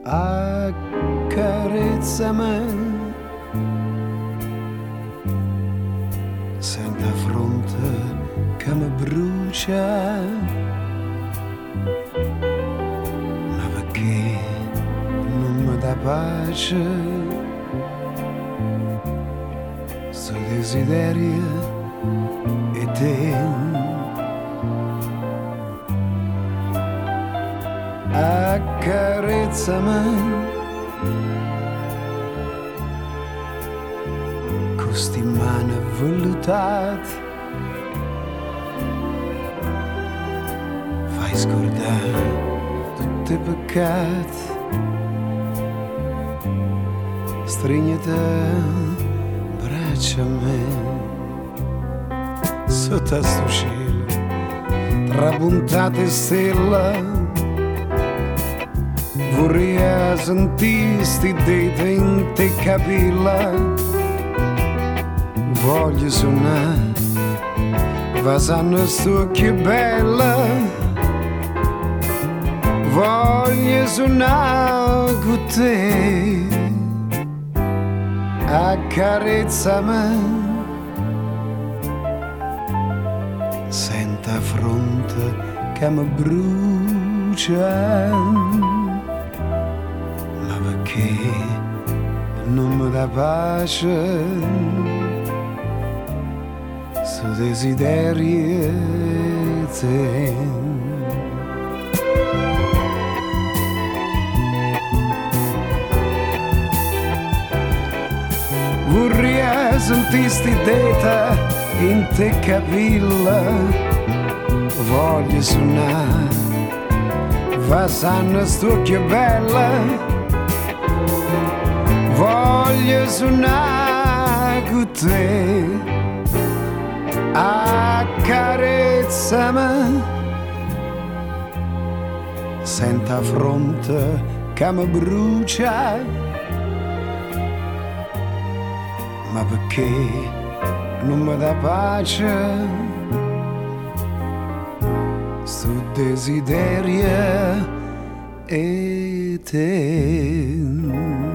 Accarezzami, sento la fronte che mi brucia, ma perché non mi dà pace, sto desiderio e te. Accarezzami con sti mani vellutate, fai scordare tutti i peccati, strignete braccia a me sotto a sto cielo trapuntate stelle. Vorrei sentire sti dita in te capilla, voglio suonare, vasano sto che bella, voglio suonare con te, accarezzami, senta fronte che mi brucia. Perché non mi dà pace, sto desiderio te. Vorrei sentire sti dita in te capilla, voglio suonare, vasano sto che bella, voglio suonare con te, accarezzami, sento la fronte che mi brucia, ma perché non mi dà pace, sto desiderio e te.